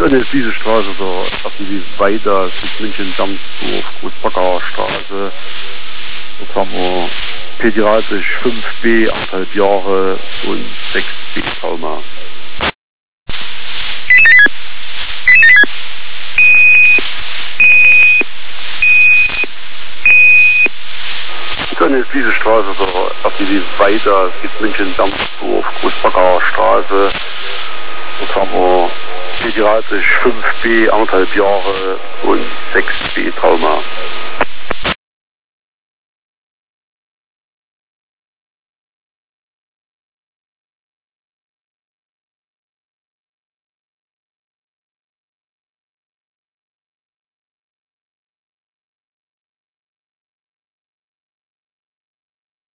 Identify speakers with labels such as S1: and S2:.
S1: Dann ist diese Straße da, die weiter, das ist München-Dammsdorf, Großbackerstraße. Dort haben wir pädiatrisch 5b, 1,5 Jahre und 6b Trauma. Dann ist diese Straße da, die weiter, es gibt München-Dammsdorf, Großbackerstraße. Dort haben wir pädiatrisch 5b, 1,5 Jahre und 6b Trauma.